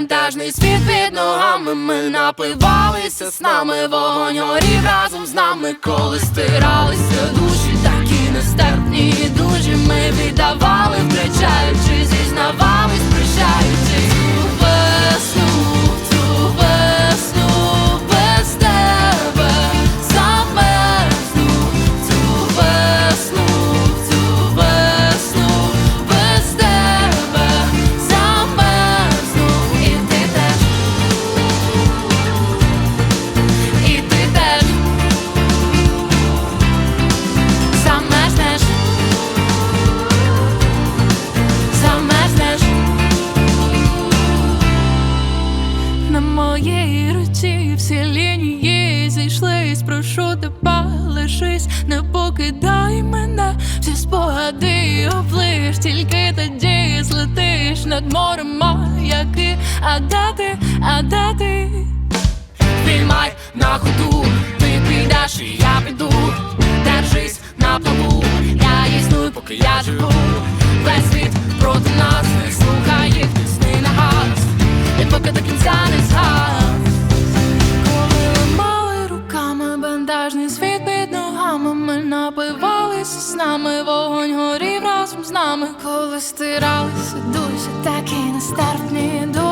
Вантажний світ під ногами, ми напивалися з нами, вогонь горів разом з нами, коли стиралися душі, такі нестерпні і дужі. Ми віддавали, втрачаючи, зізнавались, прощаючи. Цю весну без тебе замерзну, цю весну без тебе замерзну. І ти теж, і ти теж замерзнеш, замерзнеш. На моїй руці всі лінії зійшлись, прошу тебе, лишись, не покидай мене, всі спогади облиш, тільки тоді злетиш над морем маяки. А де ти, а де ти? Піймай на ходу, ти підеш і я піду, держись на плаву, я існую, поки я живу. Весь світ проти нас, не слухай їх пісни на газ, і поки до кінця не згас. Коли ламали руками бандажний світ під ногами, ми напивалися з нами, вогонь горів разом з нами, коли стиралися душі, такі нестерпні.